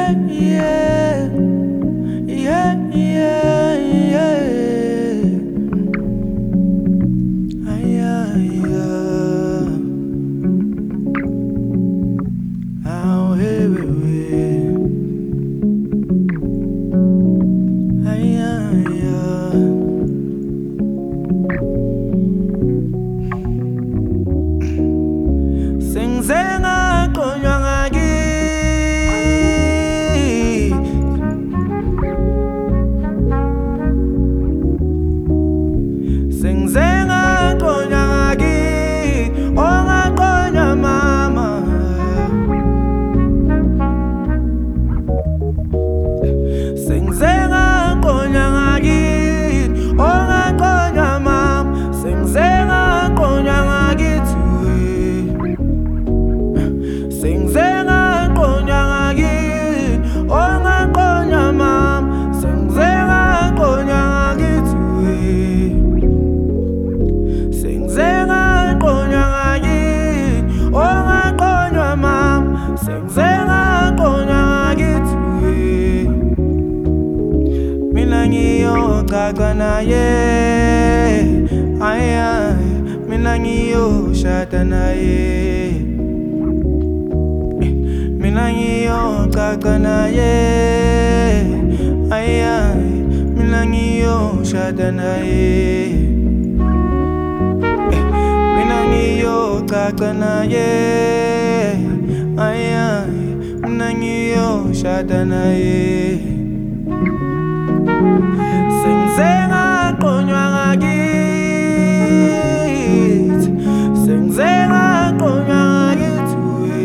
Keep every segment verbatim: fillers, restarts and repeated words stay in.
Yeah, yeah, yeah, yeah, yeah. Ay, ay, ay. Oh, hey, hey, ay, ay, ay. Senzenga konyangagi. Senzenga konyangagi. Onga konya mama. Senzenga konyangagi. Onga konya mama. Senzenga konyangagi tuwe. Senzenga konyangagi. Onga konya mama. Senzenga konyangagi tuwe. Senzenga konyangagi. Onga konya mama. Senzenga konyangagi tuwe. Mina ngiyo gaga naye. Ay ay. Mina ngiyo shata naye. Mina ngiyo gaga naye. Ay ay. Mina ngiyo shata naye. Mina ngiyo gaga naye. Ay ay. Mina ngiyo shata naye. Senzenga konyangagi. Senzenga konyangagi tuwe.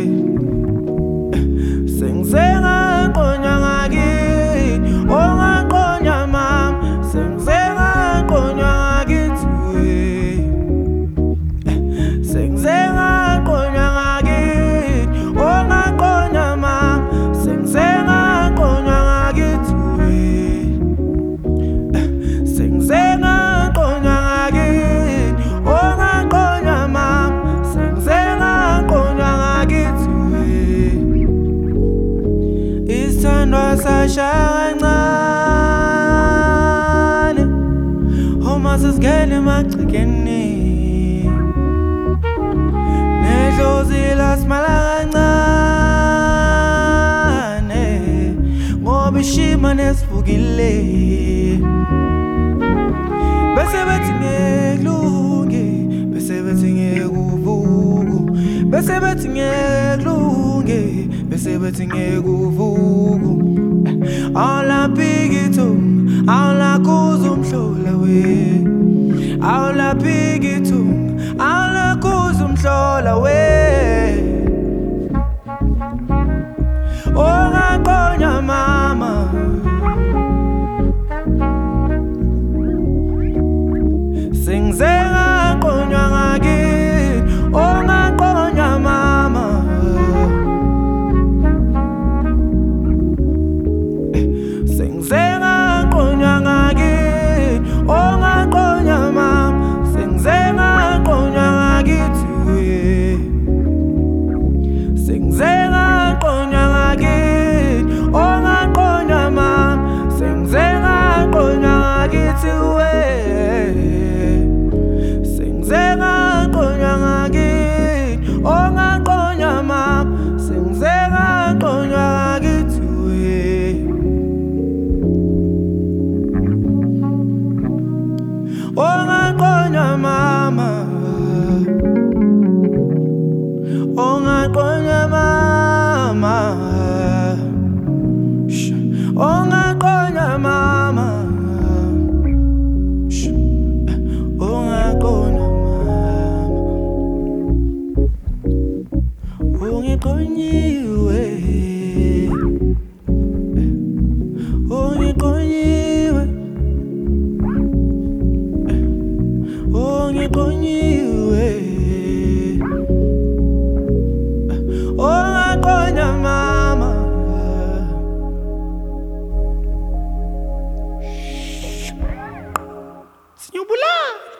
Senzenga konyangagi. Onga konya mam. Senzenga konyangagi tuwe. Senzenga konyangagi. Onga konya mam. Senzenga konyangagi tuwe. Senzenga konyangagi. Onga konya mam. Senzenga konyangagi tuwe. Isandwa sashangane. Homa sisgene magcikeni. Nedlozi lasmala kancane. Ngoba ishima nesivukile. Bese bethi ngekulunge. Bese bethi ngekuvuku. Bese bethi ngekulunge. Bese bethi ngekuvuku. Awula phikitho. Awula kuza umhlola we. Awula phikitho. Awula kuza umhlola we. Onga konya mama. Senzenga konyangagi. Onga konya mama. Senzenga konyangagi. Onga konya mama. Senzenga konyangagi tuwe. Senzenga konyangagi. Onga konya mama. Senzenga konyangagi tuwe. Senzenga konyangagi. Onga konya mama. Senzenga konyangagi tuwe. Onga konya mama. Onga konya mama. Shh. Onga konya mama. Shh. Onga konya mama. Ungikonyiwe. Ungikonyiwe. Ungikonyiwe. Onga konya mama. Sinyubula.